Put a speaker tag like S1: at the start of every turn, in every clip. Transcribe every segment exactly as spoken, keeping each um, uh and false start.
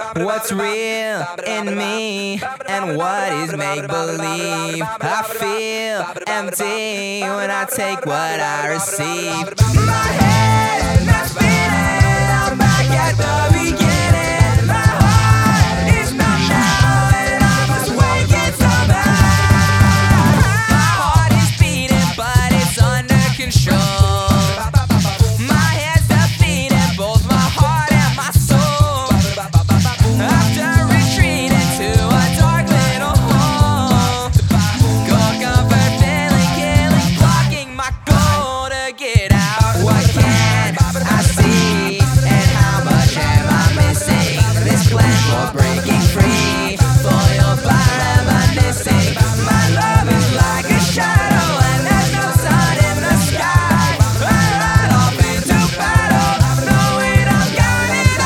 S1: What's real in me and what is make-believe? I feel empty when I take what I receive. My head not spinning, I'm back at the beginning. My heart is numb now and I must wake it somehow. My heart is beating but it's under control. My hands are feeding both my heart and my soul. After retreating to a dark little hole, cold comfort feeling, killing, blocking my goal to get out. What can I see and how much am I missing? This plan for breaking free, for your fire am I missing? My love is like a shadow and there's no sun in the sky. I run off into battle, knowing I'm counting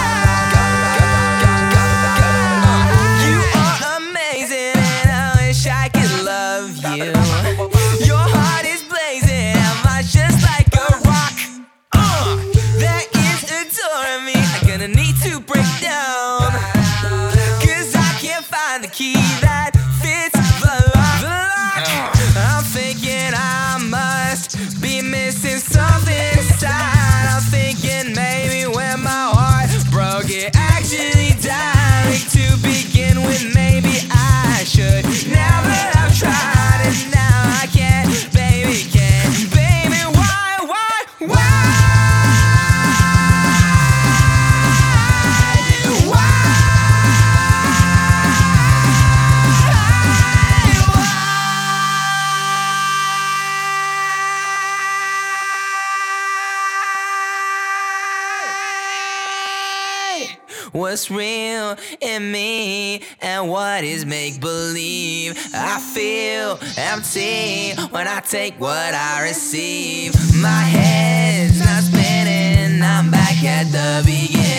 S1: out. You are amazing and I wish I could love you. Your heart is blazing, mine's just like a rock. Uh, there is a door in me I'm gonna need to break down, cause I can't find the key that fits the lock. The lock. I'm thinking I must be missing something inside. I'm thinking maybe when my heart broke it actually died. Like to begin with, maybe I should never have tried, and now I can't, baby, can't. Baby, why, why, why? What's real in me and what is make-believe? I feel empty when I take what I receive. My head's not spinning, I'm back at the beginning.